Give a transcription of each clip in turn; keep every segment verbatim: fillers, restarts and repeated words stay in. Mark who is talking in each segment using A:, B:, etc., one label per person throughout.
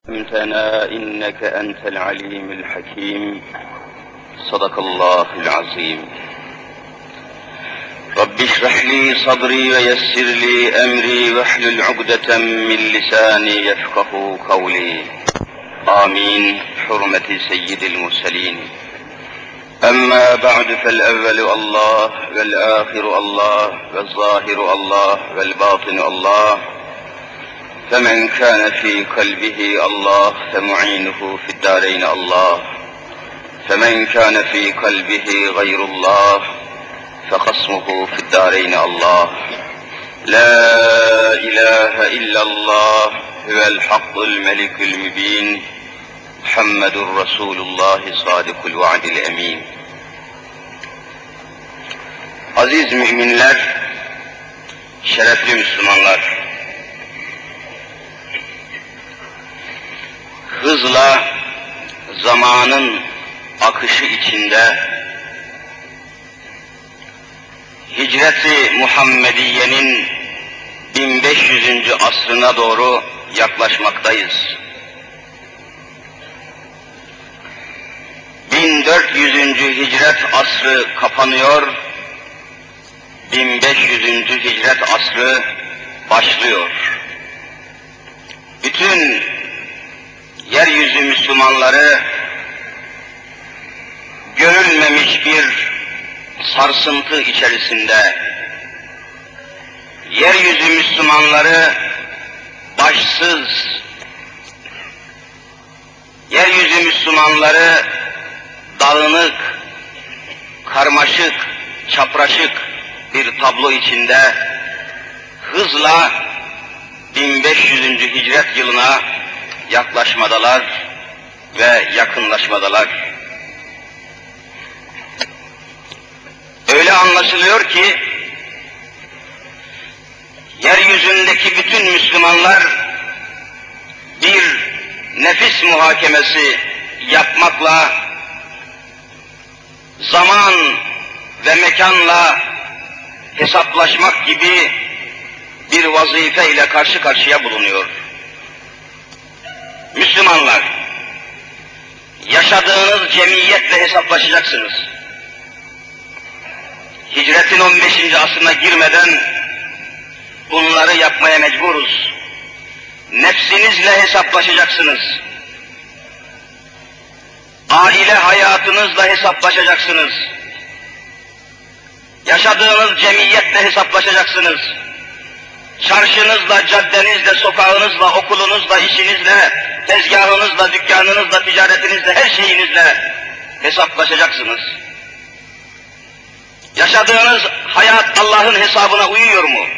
A: علمتنا إنك أنت العليم الحكيم. صدق الله العظيم. رب اشرح لي صدري ويسر لي أمري واحلل عقدة من لساني يفقه قولي. آمين. حرمة سيد المرسلين. أما بعد فالأول الله والآخر الله والظاهر الله والباطن الله، فمن كان في قلبه الله فمعينه في الدارين الله، فمن كان في قلبه غير الله فخصمه في الدارين الله. لا إله إلا الله هو الحق الملك المبين، محمد رسول الله صادق الوعد الأمين. Aziz müminler, şerefli Müslümanlar, hızla zamanın akışı içinde Hicret-i Muhammediye'nin bin beş yüzüncü asrına doğru yaklaşmaktayız. bin dört yüzüncü hicret asrı kapanıyor, bin beş yüzüncü hicret asrı başlıyor. Bütün yeryüzü Müslümanları görülmemiş bir sarsıntı içerisinde, yeryüzü Müslümanları başsız, yeryüzü Müslümanları dağınık, karmaşık, çapraşık bir tablo içinde hızla bin beş yüzüncü hicret yılına yaklaşmadalar ve yakınlaşmadalar. Öyle anlaşılıyor ki yeryüzündeki bütün Müslümanlar bir nefis muhakemesi yapmakla, zaman ve mekanla hesaplaşmak gibi bir vazife ile karşı karşıya bulunuyor. Müslümanlar, yaşadığınız cemiyetle hesaplaşacaksınız. Hicretin on beşinci asrına girmeden bunları yapmaya mecburuz. Nefsinizle hesaplaşacaksınız. Aile hayatınızla hesaplaşacaksınız. Yaşadığınız cemiyetle hesaplaşacaksınız. Çarşınızla, caddenizle, sokağınızla, okulunuzla, işinizle, tezgahınızla, dükkanınızla, ticaretinizle, her şeyinizle hesaplaşacaksınız. Yaşadığınız hayat Allah'ın hesabına uyuyor mu?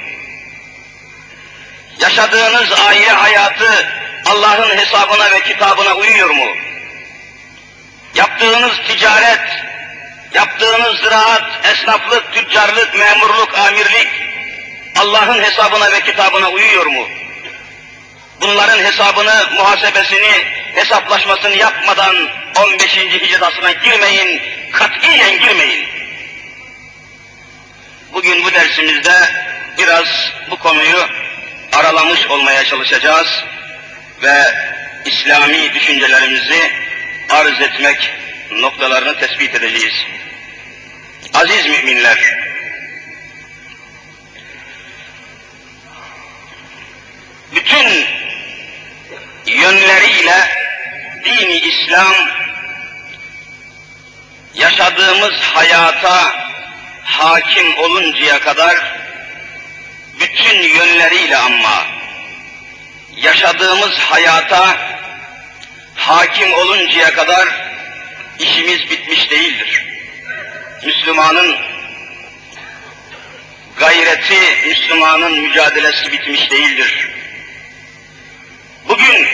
A: Yaşadığınız aile hayatı Allah'ın hesabına ve kitabına uyuyor mu? Yaptığınız ticaret, yaptığınız ziraat, esnaflık, tüccarlık, memurluk, amirlik Allah'ın hesabına ve kitabına uyuyor mu? Bunların hesabını, muhasebesini, hesaplaşmasını yapmadan on beşinci hicret asrına girmeyin, katiyen girmeyin. Bugün bu dersimizde biraz bu konuyu aralamış olmaya çalışacağız ve İslami düşüncelerimizi arz etmek noktalarını tespit edeceğiz. Aziz müminler, bütün yönleriyle dini İslam yaşadığımız hayata hakim oluncaya kadar, bütün yönleriyle ama yaşadığımız hayata hakim oluncaya kadar işimiz bitmiş değildir. Müslümanın gayreti, Müslümanın mücadelesi bitmiş değildir. Bugün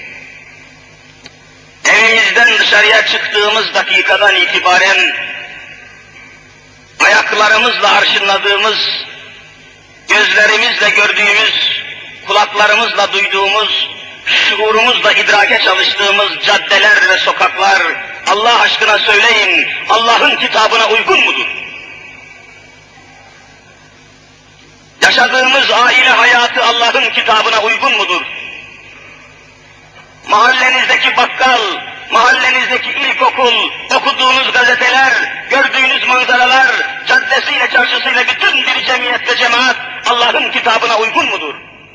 A: evimizden dışarıya çıktığımız dakikadan itibaren ayaklarımızla arşınladığımız, gözlerimizle gördüğümüz, kulaklarımızla duyduğumuz, şuurumuzla idrake çalıştığımız caddeler ve sokaklar, Allah aşkına söyleyin, Allah'ın kitabına uygun mudur? Yaşadığımız aile hayatı Allah'ın kitabına uygun mudur? mahallenizdeki bakkal, mahallenizdeki ilkokul, okuduğunuz gazeteler, gördüğünüz manzaralar, caddesiyle, çarşısıyla bütün bir cemiyet ve cemaat Allah'ın kitabına uygun mudur?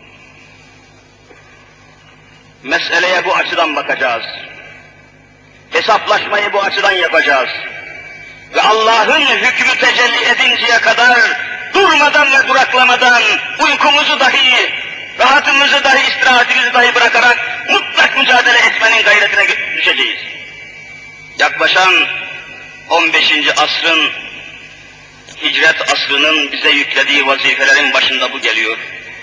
A: Meseleye bu açıdan bakacağız. Hesaplaşmayı bu açıdan yapacağız. Ve Allah'ın hükmü tecelli edinceye kadar durmadan ve duraklamadan uykumuzu dahi, rahatımızı dahi, istirahatimizi dahi bırakarak mutlak mücadele etmenin gayretine düşeceğiz. Yaklaşan on beşinci asrın, hicret asrının bize yüklediği vazifelerin başında bu geliyor.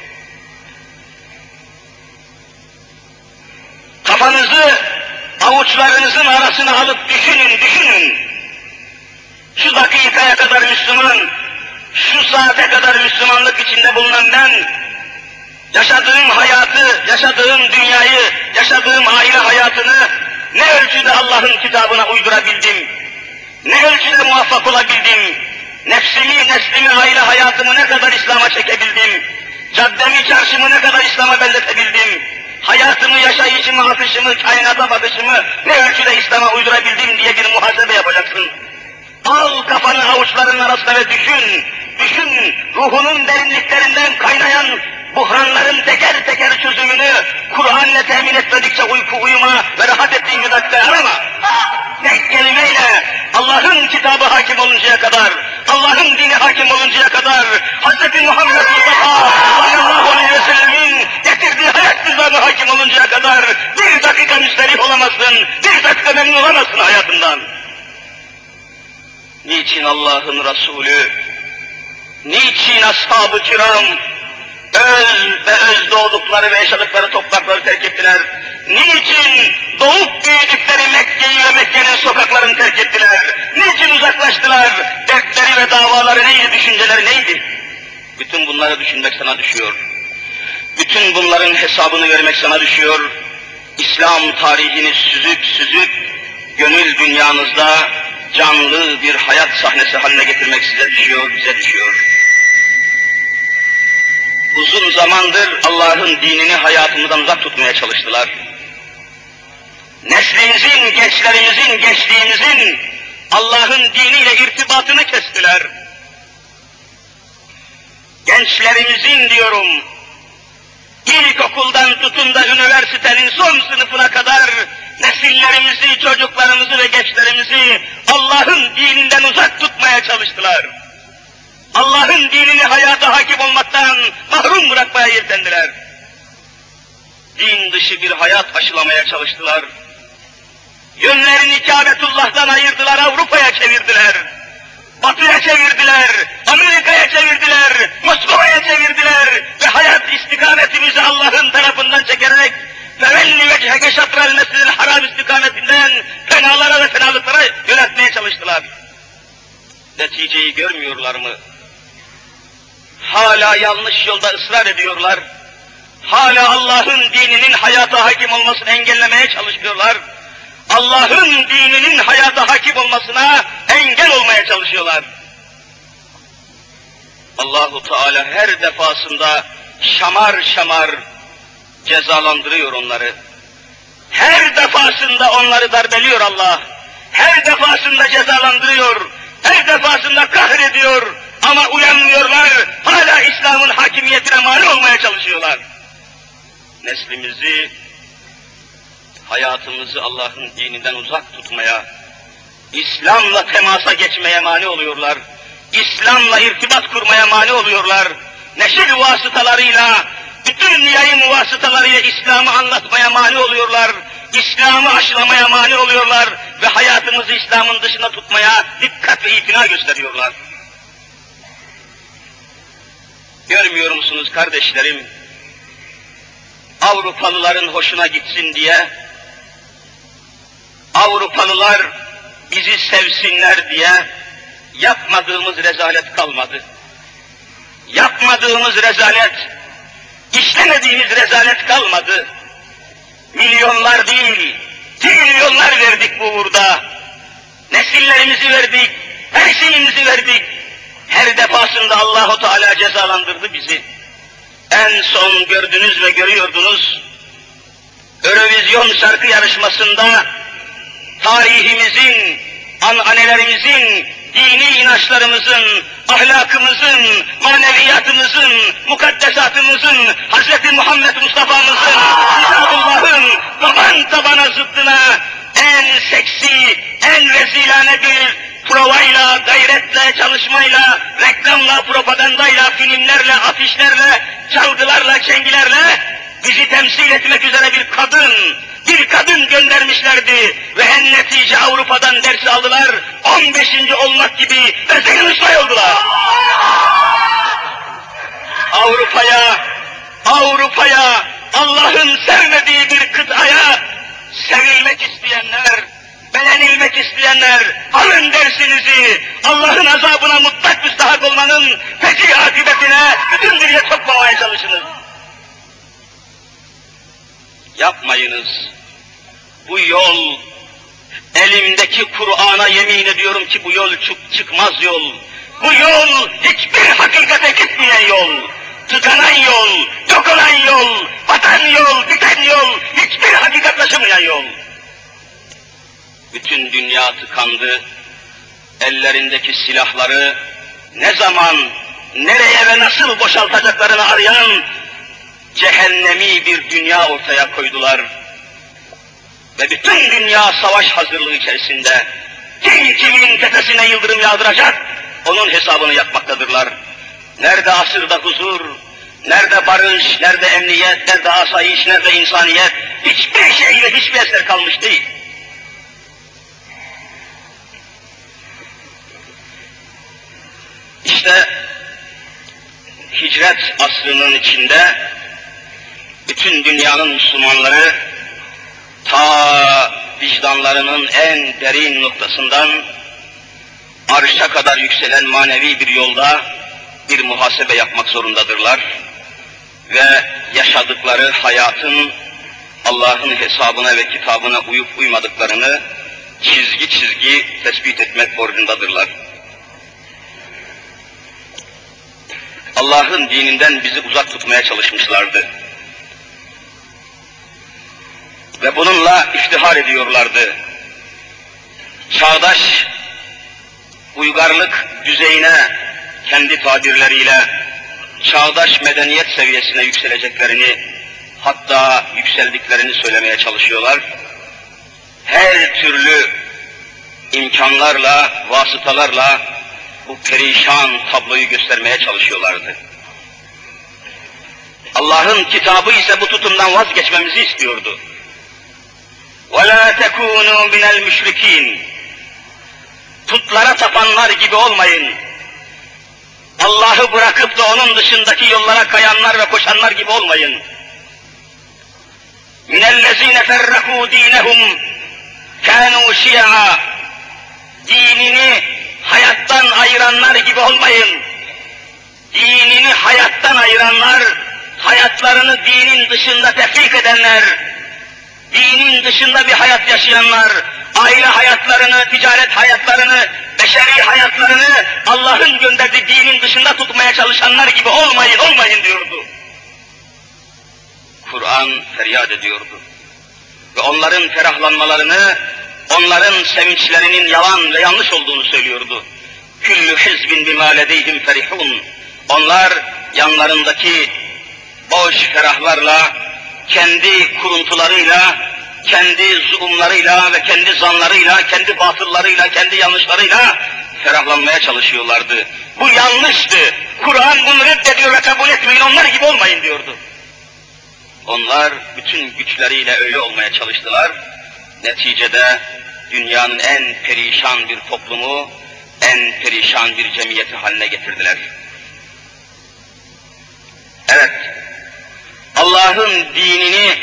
A: Kafanızı avuçlarınızın arasına alıp düşünün, düşünün. Şu dakikaya kadar Müslüman, şu saate kadar Müslümanlık içinde bulunan ben, yaşadığım hayatı, yaşadığım dünyayı, yaşadığım aile hayatını ne ölçüde Allah'ın kitabına uydurabildim, ne ölçüde muvaffak olabildim, nefsimi, neslimi, aile hayatımı ne kadar İslam'a çekebildim, caddemi, çarşımı ne kadar İslam'a benzetebildim, hayatımı, yaşayışımı, akışımı, kainata bakışımı ne ölçüde İslam'a uydurabildim diye bir muhasebe yapacaksın. Al kafanı avuçların arasına ve düşün, düşün, ruhunun derinliklerinden kaynayan buhranların teker teker çözümünü Kur'an ile temin etmedikçe uyku uyuma ve rahat ettiğin bir dakika arama. Tek kelimeyle Allah'ın kitabı hakim oluncaya kadar, Allah'ın dini hakim oluncaya kadar, Hz. Muhammed Mustafa sallallahu aleyhi ve sellemin getirdiği hayat nizamı hakim oluncaya kadar bir dakika müsterih olamazsın, bir dakika memnun olamazsın hayatından. Niçin Allah'ın Resulü, niçin ashab-ı kiram öz ve öz doğdukları ve yaşadıkları toprakları terk ettiler? Niçin doğup büyüdükleri Mekke'yi ve Mekke'nin sokaklarını terk ettiler? Niçin uzaklaştılar? Dertleri ve davaları neydi, düşünceleri neydi? Bütün bunları düşünmek sana düşüyor. Bütün bunların hesabını vermek sana düşüyor. İslam tarihini süzüp süzüp gönül dünyanızda canlı bir hayat sahnesi haline getirmek size düşüyor, bize düşüyor. Uzun zamandır Allah'ın dinini hayatımızdan uzak tutmaya çalıştılar. Neslimizin, gençlerimizin, gençliğimizin Allah'ın diniyle irtibatını kestiler. Gençlerimizin diyorum, ilkokuldan tutun da üniversitenin son sınıfına kadar nesillerimizi, çocuklarımızı ve gençlerimizi Allah'ın dininden uzak tutmaya çalıştılar. Allah'ın dinini hayata hakim olmaktan mahrum bırakmaya yeltendiler. Din dışı bir hayat aşılamaya çalıştılar. Yönlerini Kâbetullah'tan ayırdılar, Avrupa'ya çevirdiler. Batı'ya çevirdiler, Amerika'ya çevirdiler, Moskova'ya çevirdiler ve hayat istikametimizi Allah'ın tarafından çekerek fevelli vecheke şatral mescid-i haram istikametinden fenalara ve fenalıklara yöneltmeye çalıştılar. Neticeyi görmüyorlar mı? Hala yanlış yolda ısrar ediyorlar. Hala Allah'ın dininin hayata hakim olmasını engellemeye çalışıyorlar. Allah'ın dininin hayata hakim olmasına engel olmaya çalışıyorlar. Allahu Teala her defasında şamar şamar cezalandırıyor onları. Her defasında onları darbeliyor Allah. Her defasında cezalandırıyor. Her defasında kahrediyor. Ama uyanmıyorlar. Hala İslam'ın hakimiyetine mani olmaya çalışıyorlar. Neslimizi, hayatımızı Allah'ın dininden uzak tutmaya, İslam'la temasa geçmeye mani oluyorlar. İslam'la irtibat kurmaya mani oluyorlar. Neşir vasıtalarıyla, bütün yayın vasıtalarıyla İslam'ı anlatmaya mani oluyorlar. İslam'ı aşılamaya mani oluyorlar ve hayatımızı İslam'ın dışına tutmaya dikkat ve itina gösteriyorlar. Görmüyor musunuz kardeşlerim? Avrupalıların hoşuna gitsin diye, Avrupalılar bizi sevsinler diye yapmadığımız rezalet kalmadı. Yapmadığımız rezalet, işlemediğimiz rezalet kalmadı. Milyonlar değil, trilyonlar verdik bu uğurda. Nesillerimizi verdik, her şeyimizi verdik. Her defasında Allahu Teala cezalandırdı bizi. En son gördünüz ve görüyordunuz, Eurovision şarkı yarışmasında tarihimizin, ananelerimizin, dini inançlarımızın, ahlakımızın, maneviyatımızın, mukaddesatımızın, Hz. Muhammed Mustafa'mızın, Kitabullah'ın taban tabana zıttına en seksi, en vezilane bir provayla, gayretle, çalışmayla, reklamla, propagandayla, filmlerle, afişlerle, çalgılarla, çengilerle bizi temsil etmek üzere bir kadın, bir kadın göndermişlerdi ve en netice Avrupa'dan ders aldılar, on beşinci olmak gibi Rezil Rüsvay oldular. Avrupa'ya, Avrupa'ya, Allah'ın sevmediği bir kıtaya sevilmek isteyenler, beğenilmek isteyenler, alın dersinizi, Allah'ın azabına mutlak müstahak olmanın feci akıbetine bütün dünya sokmamaya çalışınız. Yapmayınız. Bu yol, elimdeki Kur'an'a yemin ediyorum ki bu yol çık çıkmaz yol. Bu yol hiçbir hakikate gitmeyen yol. Tıkanan yol, yok olan yol, batan yol, biten yol, hiçbir hakikat taşımayan yol. Bütün dünya tıkandı, ellerindeki silahları ne zaman, nereye ve nasıl boşaltacaklarını arayan cehennemi bir dünya ortaya koydular. Ve bütün dünya savaş hazırlığı içerisinde kim kimin tepesine yıldırım yağdıracak, onun hesabını yapmaktadırlar. Nerede asırda huzur, nerede barış, nerede emniyet, nerede asayiş, nerede insaniyet, hiçbir şey ve hiçbir eser kalmış değil. İşte hicret asrının içinde bütün dünyanın Müslümanları ta vicdanlarının en derin noktasından arşa kadar yükselen manevi bir yolda bir muhasebe yapmak zorundadırlar ve yaşadıkları hayatın Allah'ın hesabına ve kitabına uyup uymadıklarını çizgi çizgi tespit etmek borcundadırlar. Allah'ın dininden bizi uzak tutmaya çalışmışlardı. Ve bununla iftihar ediyorlardı. Çağdaş uygarlık düzeyine kendi tabirleriyle çağdaş medeniyet seviyesine yükseleceklerini, hatta yükseldiklerini söylemeye çalışıyorlar. Her türlü imkanlarla, vasıtalarla bu perişan tabloyu göstermeye çalışıyorlardı. Allah'ın kitabı ise bu tutumdan vazgeçmemizi istiyordu. وَلَا تَكُونُوا مِنَ الْمُشْرِك۪ينَ Putlara tapanlar gibi olmayın. Allah'ı bırakıp da onun dışındaki yollara kayanlar ve koşanlar gibi olmayın. مِنَ الَّذ۪ينَ فَرَّقُوا د۪ينَهُمْ كَانُوا شِيَعًا Dinini hayattan ayıranlar gibi olmayın. Dinini hayattan ayıranlar, hayatlarını dinin dışında tefrik edenler, dinin dışında bir hayat yaşayanlar, aile hayatlarını, ticaret hayatlarını, beşeri hayatlarını Allah'ın gönderdiği dinin dışında tutmaya çalışanlar gibi olmayın, olmayın diyordu. Kur'an feryat ediyordu. Ve onların ferahlanmalarını, onların sevinçlerinin yalan ve yanlış olduğunu söylüyordu. Küllü hizbin bimâ ledeyhim ferihûn. Onlar yanlarındaki boş ferahlarla, kendi kuruntularıyla, kendi zulümleriyle ve kendi zanlarıyla, kendi batıllarıyla, kendi yanlışlarıyla ferahlanmaya çalışıyorlardı. Bu yanlıştı. Kur'an bunu reddediyor ve kabul etmeyin, onlar gibi olmayın diyordu. Onlar bütün güçleriyle öyle olmaya çalıştılar. Neticede dünyanın en perişan bir toplumu, en perişan bir cemiyeti haline getirdiler. Evet, Allah'ın dinini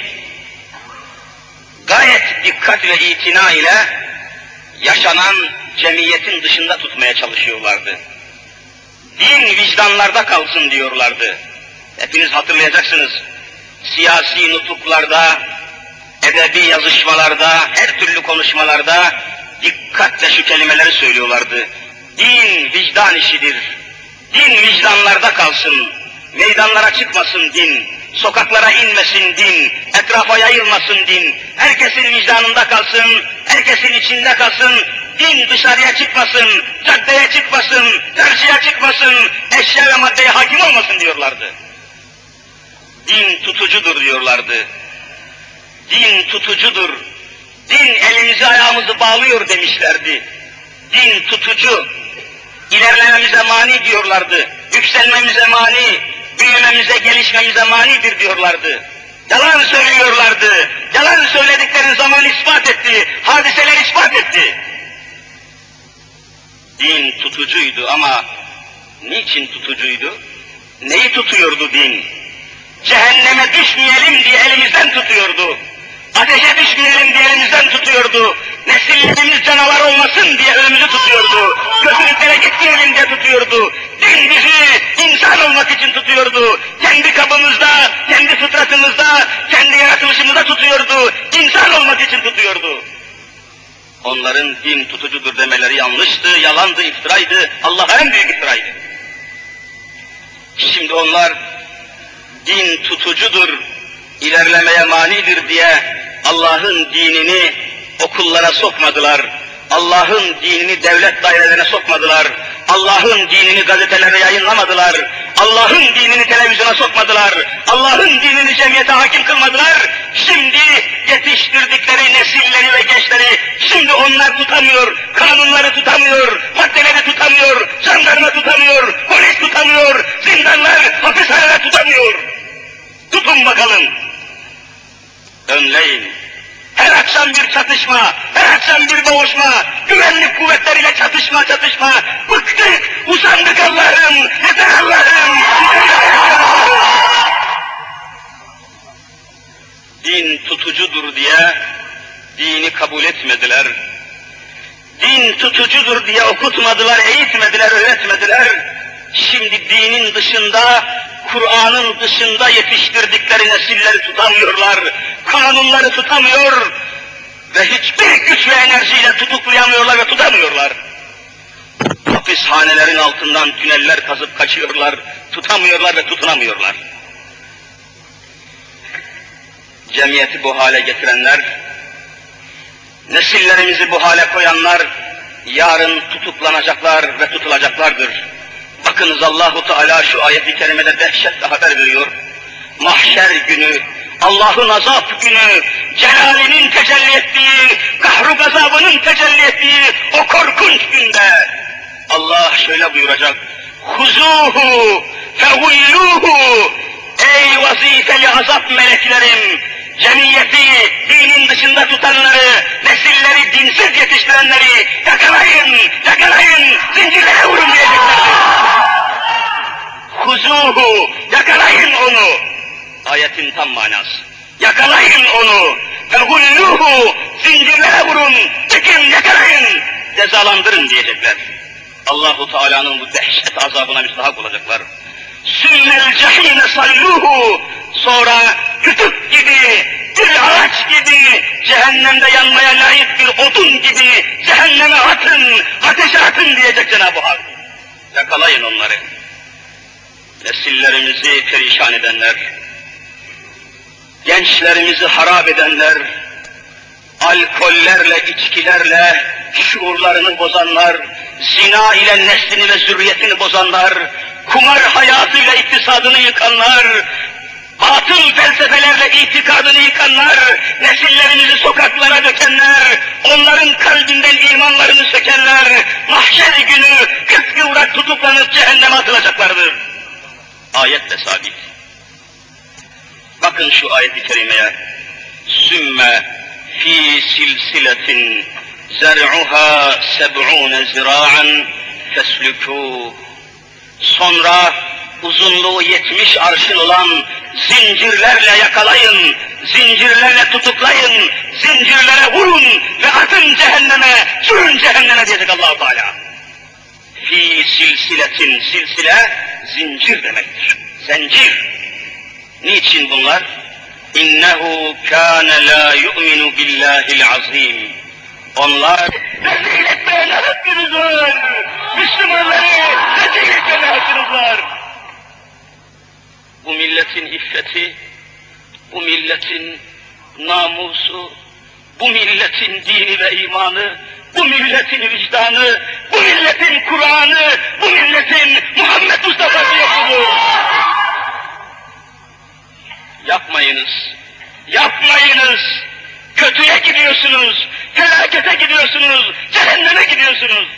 A: gayet dikkat ve itina ile yaşanan cemiyetin dışında tutmaya çalışıyorlardı. Din vicdanlarda kalsın diyorlardı. Hepiniz hatırlayacaksınız. Siyasi nutuklarda, edebi yazışmalarda, her türlü konuşmalarda dikkatle şu kelimeleri söylüyorlardı. Din vicdan işidir. Din vicdanlarda kalsın. Meydanlara çıkmasın din. sokaklara inmesin din, etrafa yayılmasın din, herkesin vicdanında kalsın, herkesin içinde kalsın, din dışarıya çıkmasın, caddeye çıkmasın, çarşıya çıkmasın, eşya ve maddeye hakim olmasın diyorlardı. Din tutucudur diyorlardı. Din tutucudur. Din elimizi ayağımızı bağlıyor demişlerdi. Din tutucu. İlerlememize mani diyorlardı. Yükselmemize mani, büyümemize, gelişmemize manidir diyorlardı. Yalan söylüyorlardı. Yalan söyledikleri zaman ispat etti. Hadiseler ispat etti. Din tutucuydu ama niçin tutucuydu? Neyi tutuyordu din? Cehenneme düşmeyelim diye elimizden tutuyordu. Ateşe düşmeyelim diye elimizden tutuyordu. Nesillerimiz canavar olmasın diye önümüzü tutuyordu. Kötülüklere gitmeyelim diye tutuyordu. Din bizi insan olmak için tutuyordu. Kendi kabımızda, kendi fıtratımızda, kendi yaratılışımızda tutuyordu. İnsan olmak için tutuyordu. Onların din tutucudur demeleri yanlıştı, yalandı, iftiraydı. Allah'a en büyük iftiraydı. Şimdi onlar din tutucudur, ilerlemeye manidir diye Allah'ın dinini okullara sokmadılar. Allah'ın dinini devlet dairelerine sokmadılar. Allah'ın dinini gazetelere yayınlamadılar. Allah'ın dinini televizyona sokmadılar. Allah'ın dinini cemiyete hakim kılmadılar. Şimdi yetiştirdikleri nesilleri ve gençleri şimdi onlar tutamıyor. Kanunları tutamıyor, maddeleri tutamıyor, jandarma tutamıyor, polis tutamıyor, zindanlar, hapishaneler tutamıyor. Tutun bakalım. Önleyin. Her akşam bir çatışma, her akşam bir boğuşma, güvenlik kuvvetleriyle çatışma çatışma. Bıktık, usandık Allah'ım, yeter Allah'ım. Din tutucudur diye dini kabul etmediler. Din tutucudur diye okutmadılar, eğitmediler, öğretmediler. Şimdi dinin dışında, Kur'an'ın dışında yetiştirdikleri nesilleri tutamıyorlar. Kanunları tutamıyor ve hiçbir güç ve enerjiyle tutuklayamıyorlar ve tutamıyorlar. Hapishanelerin altından tüneller kazıp kaçıyorlar, tutamıyorlar ve tutunamıyorlar. Cemiyeti bu hale getirenler, nesillerimizi bu hale koyanlar, yarın tutuklanacaklar ve tutulacaklardır. Bakınız Allahu Teala şu ayet-i kerimede dehşetle haber veriyor. Mahşer günü, Allah'ın azap günü, celalinin tecelli ettiği, kahru gazabının tecelli ettiği o korkunç günde Allah şöyle buyuracak. Huzuhu fehulluhu. Ey vazifeli azap meleklerim, cemiyeti dinin dışında tutanları, nesilleri dinsiz yetiştirenleri yakalayın, yakalayın, zincirlere vurun diyeceklerdir. Huzuhu, yakalayın onu. Ayetin tam manası. Yakalayın onu. Fehulluhu, zincirlere vurun, çıkın, yakalayın, cezalandırın diyecekler. Allahu Teala'nın bu dehşet azabına müstahak olacaklar. Sümmel cehîne salluhu, sonra kütük gibi, bir ağaç gibi, cehennemde yanmaya layık bir odun gibi cehenneme atın, ateşe atın diyecek Cenab-ı Hak. Yakalayın onları. Nesillerimizi perişan edenler, gençlerimizi harap edenler, alkollerle, içkilerle şuurlarını bozanlar, zina ile neslini ve zürriyetini bozanlar, kumar hayatıyla iktisadını yıkanlar, batıl felsefelerle itikadını yıkanlar, nesillerimizi sokaklara dökenler, onların kalbinden imanlarını sökenler, mahşer günü kırk yılda tutuklanıp cehenneme atılacaklardır. Ayetle sabit. Bakın şu ayet-i kerimeye. Sümme fi silsiletin zer'uha seb'une zira'an feslükû. Sonra uzunluğu yetmiş arşın olan zincirlerle yakalayın, zincirlerle tutuklayın, zincirlere vurun ve atın cehenneme, sürün cehenneme diyecek Allah-u Teala. Fi silsiletin, silsile zincir demektir. Zincir. Niçin bunlar? İnnehu kâne lâ yu'minu billâhil azîm. Onlar rezil etmeye ne hakkınız var? Müslümanları rezil etmeye ne hakkınız var? bu milletin iffeti, bu milletin namusu, bu milletin dini ve imanı, bu milletin vicdanı, bu milletin Kur'an'ı, bu milletin Muhammed Mustafa'sı yoktur. Yapmayınız, yapmayınız. Kötüye gidiyorsunuz, felakete gidiyorsunuz, cehenneme gidiyorsunuz.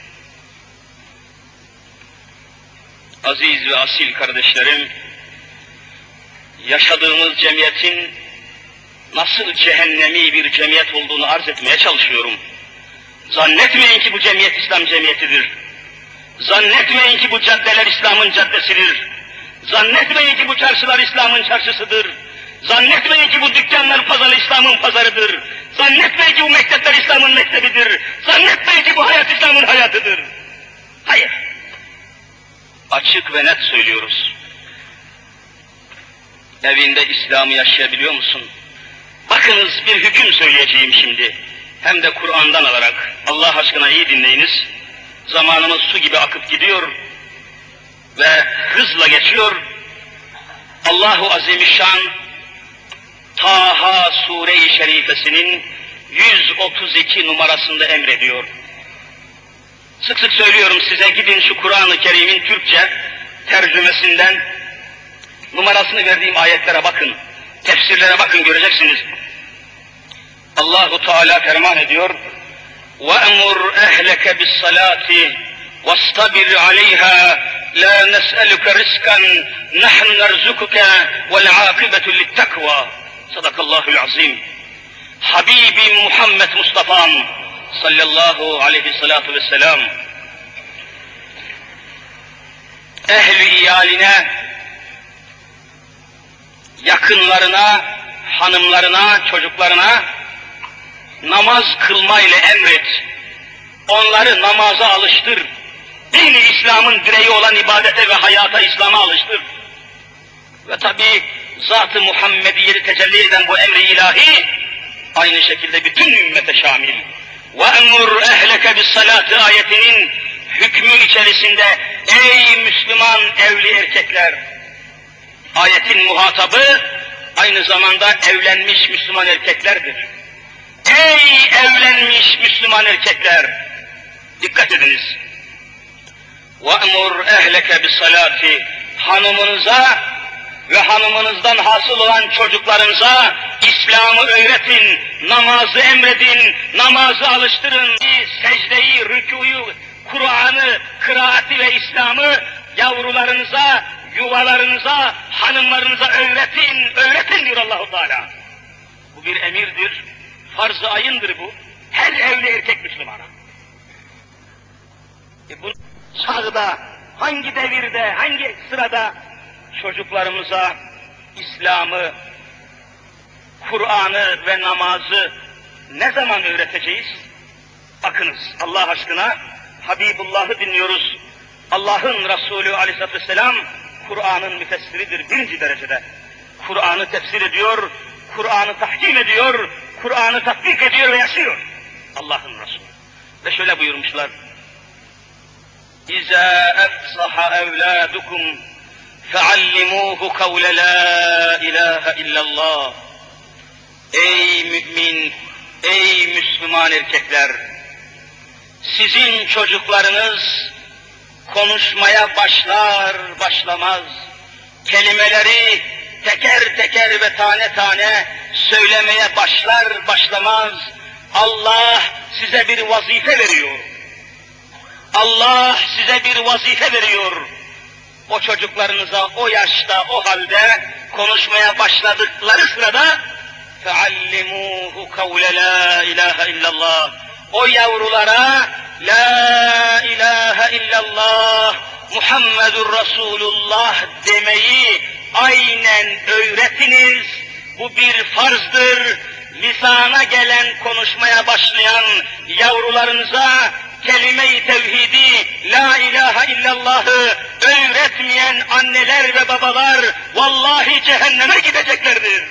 A: Aziz ve asil kardeşlerim, yaşadığımız cemiyetin nasıl cehennemi bir cemiyet olduğunu arz etmeye çalışıyorum. Zannetmeyin ki bu cemiyet İslam cemiyetidir. Zannetmeyin ki bu caddeler İslam'ın caddesidir. Zannetmeyin ki bu çarşılar İslam'ın çarşısıdır. Zannetmeyin ki bu dükkanlar pazarı İslam'ın pazarıdır. Zannetmeyin ki bu mektepler İslam'ın mektebidir. Zannetmeyin ki bu hayat İslam'ın hayatıdır. Hayır. Açık ve net söylüyoruz. Evinde İslam'ı yaşayabiliyor musun? Bakınız bir hüküm söyleyeceğim şimdi. Hem de Kur'an'dan alarak. Allah aşkına iyi dinleyiniz. Zamanımız su gibi akıp gidiyor ve hızla geçiyor. Allahu Azimüşşan Taha Sure-i Şerifesinin yüz otuz iki numarasında emrediyor. Sık sık söylüyorum size, gidin şu Kur'an-ı Kerim'in Türkçe tercümesinden numarasını verdiğim ayetlere bakın, tefsirlere bakın, göreceksiniz. Allahu Teala ferman ediyor: وَأَمُرْ اَهْلَكَ بِالصَّلَاةِ وَاسْتَبِرْ عَلَيْهَا لَا نَسْأَلُكَ رِزْقًا نَحْنُ نَرْزُقُكَ وَالْعَاقِبَةُ لِلتَّقْوَى. Sadakallahul azim. Habibim Muhammed Mustafa'm sallallahu aleyhissalatu vesselam ehli iyaline, yakınlarına, hanımlarına, çocuklarına namaz kılmayla emret. Onları namaza alıştır. Din-i İslam'ın direği olan ibadete ve hayata, İslam'a alıştır. Ve tabi Zat-ı Muhammediye'yi tecelli eden bu emri ilahi aynı şekilde bütün ümmete şamil. وَاَمُرْ اَهْلَكَ بِالصَّلَاةِ ayetinin hükmü içerisinde ey Müslüman evli erkekler, ayetin muhatabı aynı zamanda evlenmiş Müslüman erkeklerdir. Ey evlenmiş Müslüman erkekler, dikkat ediniz. وَاَمُرْ اَهْلَكَ بِالصَّلَاةِ hanımınıza ve hanımınızdan hasıl olan çocuklarınıza İslam'ı öğretin, namazı emredin, namazı alıştırın, secdeyi, rükûyu, Kur'an'ı, kıraati ve İslam'ı yavrularınıza, yuvalarınıza, hanımlarınıza öğretin, öğretin diyor Allah-u Teala. Bu bir emirdir, farz-ı ayındır bu, her evli erkek Müslümana. E bu çağda, hangi devirde, hangi sırada çocuklarımıza İslam'ı, Kur'an'ı ve namazı ne zaman öğreteceğiz? Bakınız Allah aşkına, Habibullah'ı dinliyoruz. Allah'ın Resulü aleyhissalatü vesselam Kur'an'ın müfessiridir birinci derecede. Kur'an'ı tefsir ediyor, Kur'an'ı tahkim ediyor, Kur'an'ı tatbik ediyor ve yaşıyor. Allah'ın Resulü. Ve şöyle buyurmuşlar: İzâ efsaha evlâdukum feallimûhu kavle lâ ilâhe illallah. Ey mümin, ey Müslüman erkekler! Sizin çocuklarınız konuşmaya başlar başlamaz, kelimeleri teker teker ve tane tane söylemeye başlar başlamaz, Allah size bir vazife veriyor. Allah size bir vazife veriyor. O çocuklarınıza o yaşta, o halde konuşmaya başladıkları sırada فَعَلِّمُوهُ قَوْلَ لَا اِلَٰهَ illallah. O yavrulara La ilahe illallah Muhammedur Resulullah demeyi aynen öğretiniz. Bu bir farzdır. Lisana gelen, konuşmaya başlayan yavrularınıza kelime-i tevhidi, la ilahe illallahı öğretmeyen anneler ve babalar vallahi cehenneme gideceklerdir.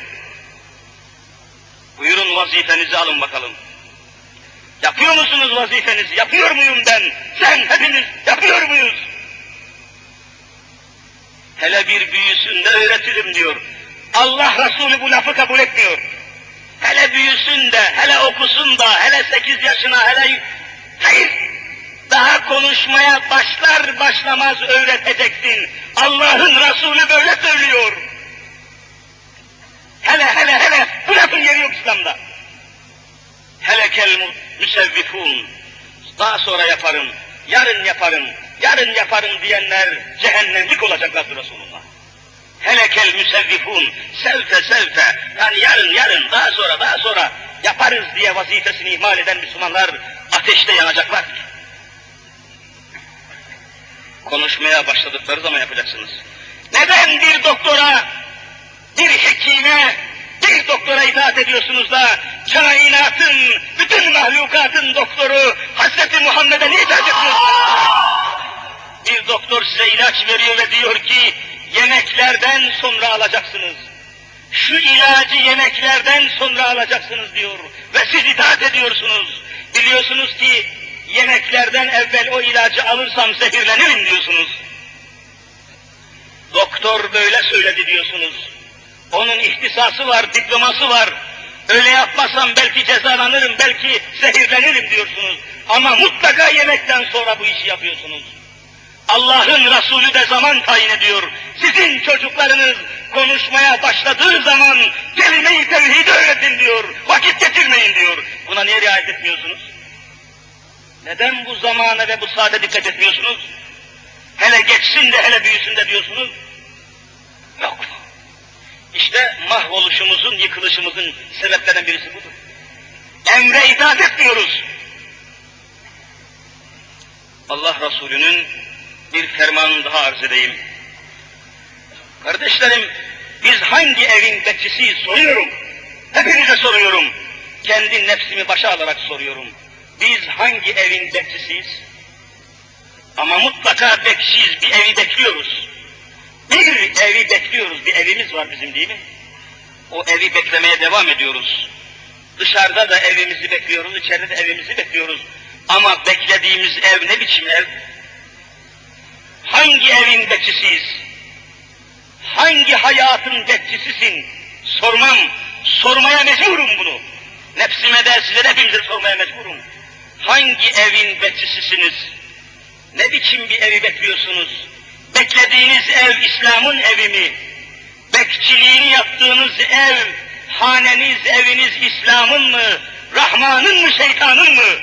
A: Buyurun vazifenizi alın bakalım. Yapıyor musunuz vazifenizi? Yapıyor muyum ben? Sen hepiniz yapıyor muyuz? Hele bir büyüsün de öğretirim diyor. Allah Resulü bu lafı kabul etmiyor. Hele büyüsün de, hele okusun da, hele sekiz yaşına, hele... Hayır! Daha konuşmaya başlar başlamaz öğreteceksin. Allah'ın Resulü böyle söylüyor. Hele hele hele, bu lafın yeri yok İslam'da. Helekel müsevvifun, daha sonra yaparım, yarın yaparım, yarın yaparım diyenler cehennemlik olacaklardır Resulullah. Helekel müsevvifun, sevfe sevfe, yani yarın yarın, daha sonra daha sonra yaparız diye vazifesini ihmal eden Müslümanlar ateşte yanacaklar. Konuşmaya başladıkları zaman yapacaksınız. Neden bir doktora, bir hekime, bir doktora itaat ediyorsunuz da kainatın, bütün mahlukatın doktoru Hazreti Muhammed'e niye itaat etmiyorsunuz? Bir doktor size ilaç veriyor ve diyor ki yemeklerden sonra alacaksınız. Şu ilacı yemeklerden sonra alacaksınız diyor ve siz itaat ediyorsunuz. Biliyorsunuz ki yemeklerden evvel o ilacı alırsam zehirlenirim diyorsunuz. Doktor böyle söyledi diyorsunuz. Onun ihtisası var, diploması var. Öyle yapmasam belki cezalanırım, belki zehirlenirim diyorsunuz. Ama mutlaka yemekten sonra bu işi yapıyorsunuz. Allah'ın Resulü de zaman tayin ediyor. Sizin çocuklarınız konuşmaya başladığı zaman kelime-i tevhidi öğretin diyor. Vakit geçirmeyin diyor. Buna niye riayet etmiyorsunuz? Neden bu zamana ve bu saate dikkat etmiyorsunuz? Hele geçsin de hele büyüsün de diyorsunuz. Yok. İşte mahvoluşumuzun, yıkılışımızın sebeplerinden birisi budur. Emre itaat etmiyoruz. Allah Resulü'nün bir fermanını daha arz edeyim. Kardeşlerim, biz hangi evin bekçisiyiz soruyorum. Hepinize soruyorum. Kendi nefsimi başa alarak soruyorum. Biz hangi evin bekçisiyiz? Ama mutlaka bekçiyiz, bir evi bekliyoruz. Bir evi bekliyoruz, bir evimiz var bizim değil mi? O evi beklemeye devam ediyoruz. Dışarıda da evimizi bekliyoruz, içeride de evimizi bekliyoruz. Ama beklediğimiz ev ne biçim ev? Hangi evin bekçisiyiz? Hangi hayatın bekçisisin? Sormam, sormaya mecburum bunu. Nefsime de size de hepinize sormaya mecburum. Hangi evin bekçisisiniz? Ne biçim bir evi bekliyorsunuz? Beklediğiniz ev İslam'ın evi mi? Bekçiliğini yaptığınız ev, haneniz, eviniz İslam'ın mı? Rahman'ın mı, şeytanın mı?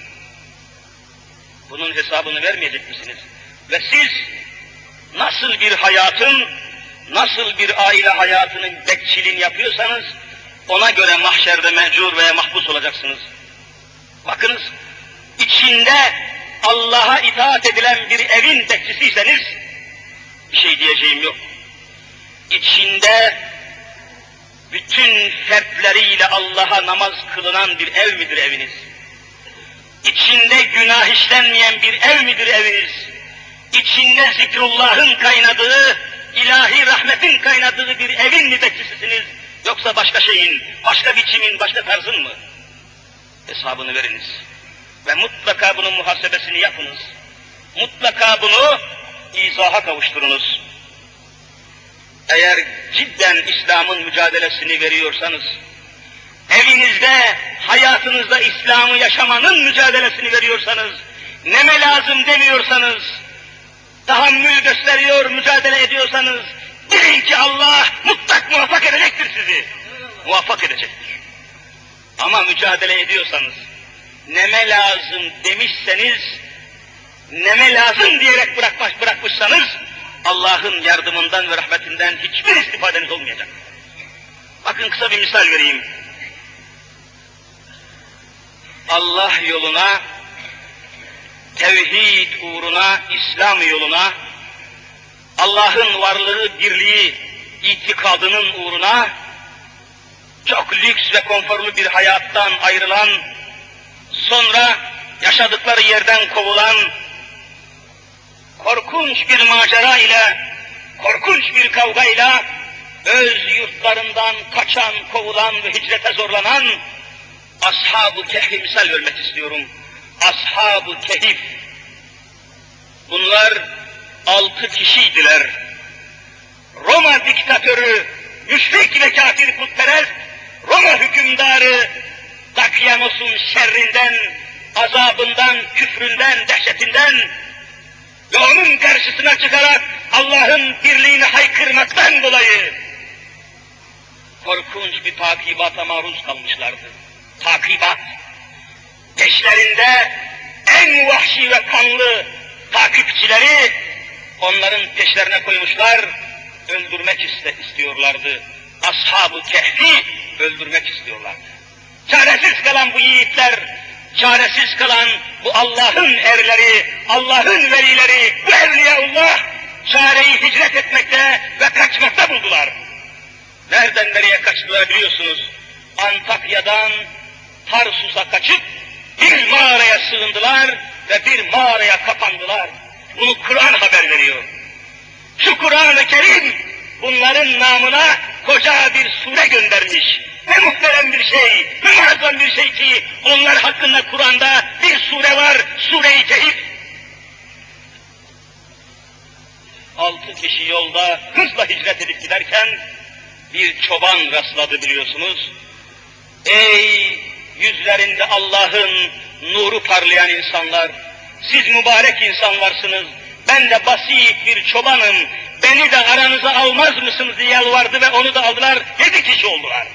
A: Bunun hesabını vermeyecek misiniz? Ve siz nasıl bir hayatın, nasıl bir aile hayatının bekçiliğini yapıyorsanız, ona göre mahşerde mecbur veya mahpus olacaksınız. Bakınız, içinde Allah'a itaat edilen bir evin bekçisiyseniz, bir şey diyeceğim yok. İçinde bütün fertleriyle Allah'a namaz kılınan bir ev midir eviniz? İçinde günah işlenmeyen bir ev midir eviniz? İçinde zikrullahın kaynadığı, ilahi rahmetin kaynadığı bir evin mi bekçisisiniz? Yoksa başka şeyin, başka biçimin, başka tarzın mı? Hesabını veriniz. Ve mutlaka bunun muhasebesini yapınız. Mutlaka bunu izaha kavuşturunuz. Eğer cidden İslam'ın mücadelesini veriyorsanız, evinizde, hayatınızda İslam'ı yaşamanın mücadelesini veriyorsanız, neme lazım demiyorsanız, tahammül gösteriyor, mücadele ediyorsanız, bilin ki Allah mutlak muvaffak edecektir sizi. Muvaffak edecektir. Ama mücadele ediyorsanız, neme lazım demişseniz, neme lazım diyerek bırakmış, bırakmışsanız, Allah'ın yardımından ve rahmetinden hiçbir istifadeniz olmayacak. Bakın kısa bir misal vereyim. Allah yoluna, tevhid uğruna, İslam yoluna, Allah'ın varlığı, birliği, itikadının uğruna, çok lüks ve konforlu bir hayattan ayrılan, sonra yaşadıkları yerden kovulan, korkunç bir macera ile, korkunç bir kavga ile, öz yurtlarından kaçan, kovulan ve hicrete zorlanan, Ashab-ı Kehf'i misal vermek istiyorum. Ashab-ı Kehf, bunlar altı kişiydiler. Roma diktatörü, müşrik ve kafir putperest, Roma hükümdarı Dakyanos'un şerrinden, azabından, küfründen, dehşetinden ve onun karşısına çıkarak Allah'ın birliğini haykırmaktan dolayı korkunç bir takibata maruz kalmışlardı. Takibat. Peşlerinde en vahşi ve kanlı takipçileri onların peşlerine koymuşlar, öldürmek iste, istiyorlardı. Ashab-ı Kehf'i öldürmek istiyorlardı. Çaresiz kalan bu yiğitler, çaresiz kalan bu Allah'ın erleri, Allah'ın velileri, bu evliyaullah çareyi hicret etmekte ve kaçmakta buldular. Nereden nereye kaçtılar biliyorsunuz? Antakya'dan Tarsus'a kaçıp bir mağaraya sığındılar ve bir mağaraya kapandılar. Bunu Kur'an haber veriyor. Şu Kur'an-ı Kerim bunların namına koca bir sure göndermiş. Ne muhterem bir şey, ne muazzam bir şey ki onlar hakkında Kur'an'da bir sure var, Sure-i Kehf. Altı kişi yolda hızla hicret edip giderken bir çoban rastladı biliyorsunuz. Ey yüzlerinde Allah'ın nuru parlayan insanlar, siz mübarek insanlarsınız, ben de basit bir çobanım, beni de aranıza almaz mısınız diye yalvardı ve onu da aldılar, yedi kişi oldular.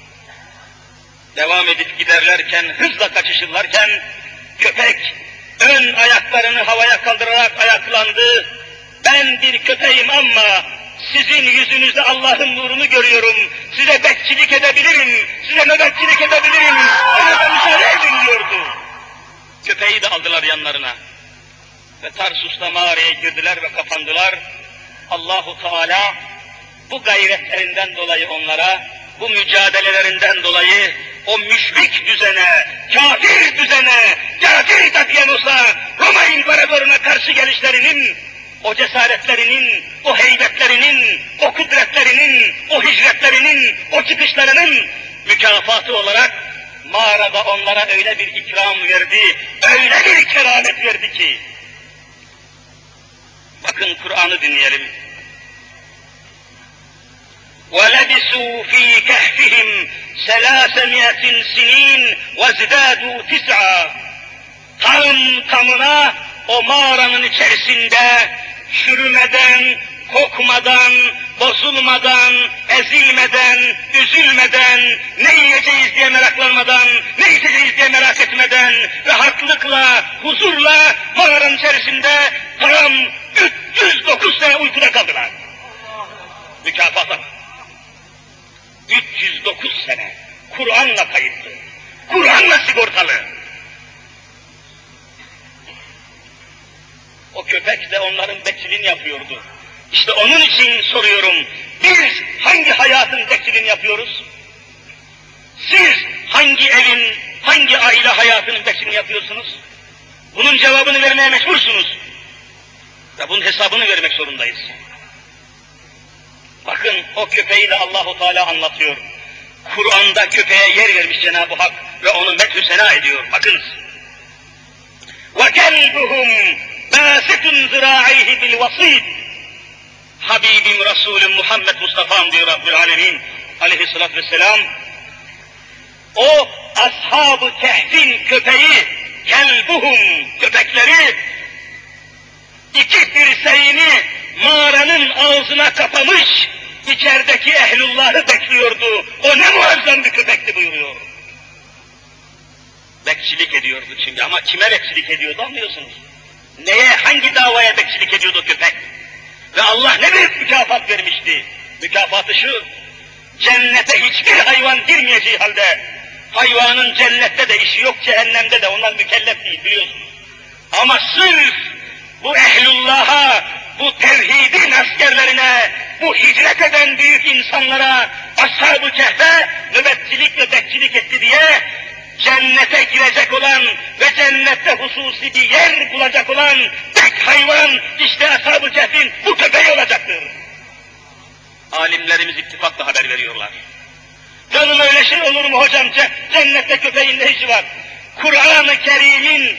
A: Devam edip giderlerken, hızla kaçışırlarken, köpek ön ayaklarını havaya kaldırarak ayaklandı. Ben bir köpeğim ama sizin yüzünüzde Allah'ın nurunu görüyorum, size bekçilik edebilirim, size nöbetçilik edebilirim, bana müsaade edin diyordu. Köpeği de aldılar yanlarına. Ve Tarsus'ta mağaraya girdiler ve kapandılar. Allahu Teala bu gayretlerinden dolayı onlara, bu mücadelelerinden dolayı o müşrik düzene, kafir düzene, kafir Dakyanos'a, Roma İmparatoruna karşı gelişlerinin, o cesaretlerinin, o heybetlerinin, o kudretlerinin, o hicretlerinin, o çıkışlarının mükafatı olarak mağarada onlara öyle bir ikram verdi, öyle bir keramet verdi ki, bakın Kur'an'ı dinleyelim. وَلَبِسُوا ف۪ي كَهْفِهِمْ سَلَاسَمِيَةٍ سِن۪ينَ وَزِدَادُوا تِسْعًا Tam tamına o mağaranın içerisinde çürümeden, kokmadan, bozulmadan, ezilmeden, üzülmeden, ne yiyeceğiz diye meraklanmadan, ne içeceğiz diye merak etmeden, rahatlıkla, huzurla mağaranın içerisinde tam üç yüz dokuz sene uykuda kaldılar. Mükafata. üç yüz dokuz sene. Kur'an'la kayıtlı. Kur'an'la sigortalı. O köpek de onların bekçiliğini yapıyordu. İşte onun için soruyorum, biz hangi hayatın bekçiliğini yapıyoruz? Siz hangi evin, hangi aile hayatının bekçiliğini yapıyorsunuz? Bunun cevabını vermeye mecbursunuz. Ve bunun hesabını vermek zorundayız. Bakın o köpeği de Allahu Teala anlatıyor. Kur'an'da köpeğe yer vermiş Cenab-ı Hak ve onu methü sena ediyor. Bakınız. وَكَلْبُهُمْ بَاسِتٌ ذِرَاعَيْهِ بِالْوَصِيدِ Habibim Resulüm Muhammed Mustafa'm diyor Rabbül Alemin aleyhissalatü vesselam. O Ashab-ı Kehf'in köpeği, kelbuhum köpekleri, iki dirseğini mağaranın ağzına kapamış, içerideki ehlullahı bekliyordu. O ne muazzam bir köpekti buyuruyor. Bekçilik ediyordu çünkü, ama kime bekçilik ediyordu anlıyorsunuz? Neye, hangi davaya bekçilik ediyordu köpek? Ve Allah ne büyük mükafat vermişti? Mükafatı şu, cennete hiçbir hayvan girmeyeceği halde, hayvanın cennette de işi yok, cehennemde de, onlar mükellef değil biliyorsunuz. Ama sırf bu ehlullah'a, bu tevhidin askerlerine, bu hicret eden büyük insanlara, Ashab-ı Kehf'e nöbetçilik ve bekçilik etti diye, cennete girecek olan ve cennette hususi bir yer bulacak olan tek hayvan işte Ashab-ı Kehf'in bu köpeği olacaktır. Alimlerimiz ittifakla haber veriyorlar. Canım öyle şey olur mu hocam? Cennette köpeğin ne işi var? Kur'an-ı Kerim'in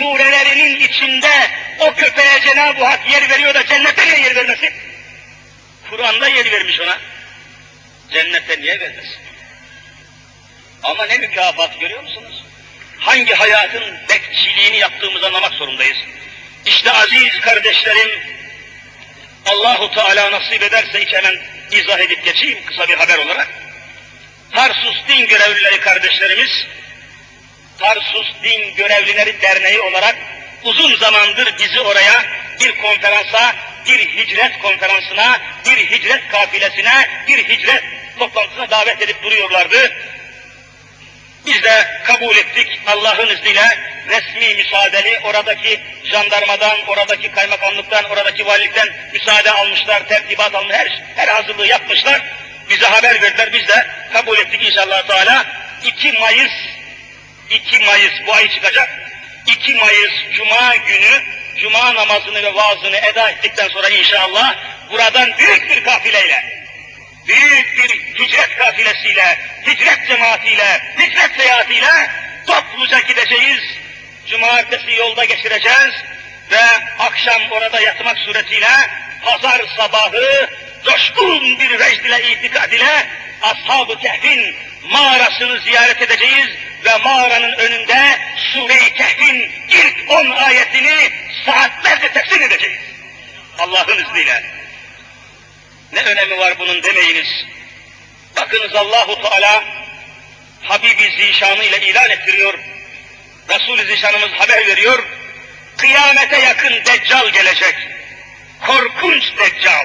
A: surelerinin içinde o köpeğe Cenab-ı Hak yer veriyor da cennette niye yer vermesin? Kur'an'da yer vermiş ona. Cennette niye vermesin? Ama ne mükafat görüyor musunuz? Hangi hayatın bekçiliğini yaptığımızı anlamak zorundayız. İşte aziz kardeşlerim, Allahu Teala nasip ederse hiç hemen izah edip geçeyim kısa bir haber olarak. Tarsus Din Görevlileri kardeşlerimiz, Tarsus Din Görevlileri Derneği olarak uzun zamandır bizi oraya bir konferansa, bir hicret konferansına, bir hicret kafilesine, bir hicret toplantısına davet edip duruyorlardı. Biz de kabul ettik Allah'ın izniyle resmi müsaadeli, oradaki jandarmadan, oradaki kaymakamlıktan, oradaki valilikten müsaade almışlar, tertibat almış, her, her hazırlığı yapmışlar. Bize haber verdiler, biz de kabul ettik inşallah Teala. iki Mayıs, iki Mayıs bu ay çıkacak. iki Mayıs Cuma günü, Cuma namazını ve vaazını eda ettikten sonra inşallah buradan büyük bir kafileyle, büyük bir hicret kafilesiyle, hicret cemaatiyle, hicret seyahatiyle topluca gideceğiz. Cumartesi yolda geçireceğiz ve akşam orada yatmak suretiyle pazar sabahı coşkun bir vecd ile, itikad ile Ashab-ı Kehf'in mağarasını ziyaret edeceğiz ve mağaranın önünde Sure-i Kehf'in ilk on ayetini saatlerce tefsir edeceğiz. Allah'ın izniyle. Ne önemi var bunun demeyiniz. Bakınız Allahu Teala Habibi Zişanı ile ilan ettiriyor. Resul-i Zişanımız haber veriyor. Kıyamete yakın Deccal gelecek. Korkunç Deccal.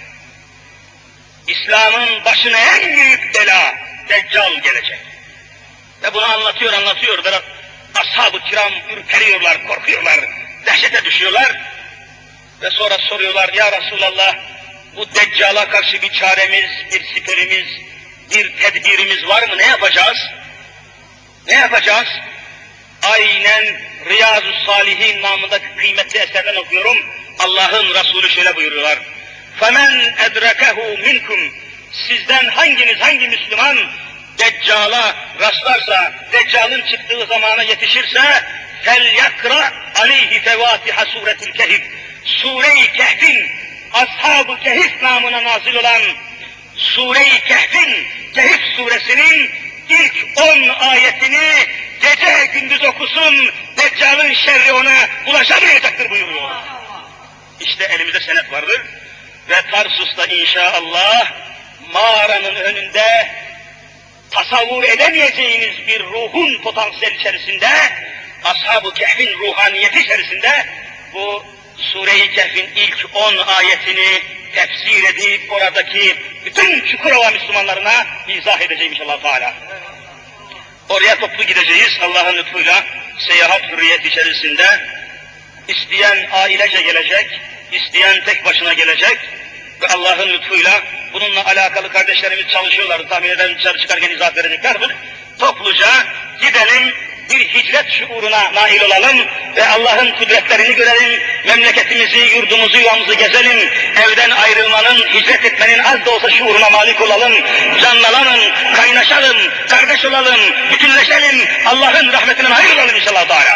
A: İslam'ın başına en büyük bela Deccal gelecek. Ve bunu anlatıyor anlatıyor. Böyle ashab-ı kiram ürperiyorlar, korkuyorlar, dehşete düşüyorlar. Ve sonra soruyorlar, ya Resulallah, bu Deccal'a karşı bir çaremiz, bir siperimiz, bir tedbirimiz var mı? Ne yapacağız? Ne yapacağız? Aynen Riyazu Salihin namındaki kıymetli eserden okuyorum. Allah'ın Resulü şöyle buyuruyorlar. فَمَنْ اَدْرَكَهُ مِنْكُمْ Sizden hanginiz, hangi Müslüman Deccal'a rastlarsa, Deccal'ın çıktığı zamana yetişirse فَلْيَقْرَ عَلَيْهِ فَوَاتِحَ سُورَةِ الْكَهِفِ Sure-i Kehf'in, Ashab-ı Kehif namına nazil olan Sure-i Kehf'in, Kehif suresinin ilk on ayetini gece gündüz okusun, Deccal'ın şerri ona ulaşamayacaktır buyuruyor. İşte elimizde senet vardır ve Tarsus'ta inşallah mağaranın önünde tasavvur edemeyeceğiniz bir ruhun potansiyel içerisinde, Ashab-ı Kehf'in ruhaniyeti içerisinde bu Sure-i Kehf'in ilk on ayetini tefsir edip oradaki bütün Çukurova Müslümanlarına izah edeceğim inşallah Teala. Oraya toplu gideceğiz Allah'ın lütfuyla, seyahat hürriyet içerisinde. İsteyen ailece gelecek, isteyen tek başına gelecek ve Allah'ın lütfuyla bununla alakalı kardeşlerimiz çalışıyorlar, tahmin ederim dışarı çıkarken izah vereceklerdir. Topluca gidelim, bir hicret şuuruna nail olalım ve Allah'ın kudretlerini görelim, memleketimizi, yurdumuzu, yuvamızı gezelim, evden ayrılmanın, hicret etmenin az da olsa şuuruna malik olalım, canlanalım, kaynaşalım, kardeş olalım, bütünleşelim, Allah'ın rahmetinden ayrılalım inşallah Teala.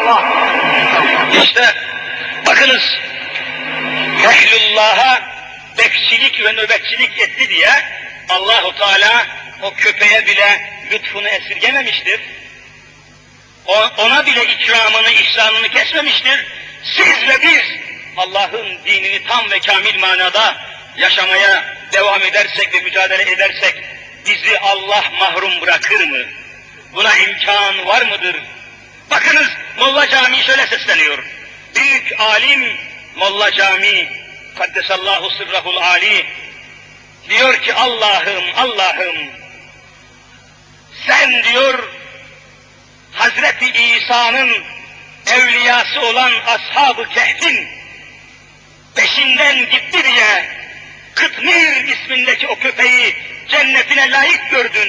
A: İşte bakınız, Ehlullah'a bekçilik ve nöbetçilik etti diye Allahu Teala o köpeğe bile lütfunu esirgememiştir. Ona bile ikramını, ihsanını kesmemiştir. Siz ve biz Allah'ın dinini tam ve kamil manada yaşamaya devam edersek ve mücadele edersek bizi Allah mahrum bırakır mı? Buna imkan var mıdır? Bakınız Molla Camii şöyle sesleniyor. Büyük alim Molla Camii Kaddesallahu sırrahul ali diyor ki Allah'ım, Allah'ım sen diyor Hazreti İsa'nın evliyası olan Ashab-ı Kehf'in peşinden gitti diye Kıtmir ismindeki o köpeği cennetine layık gördün.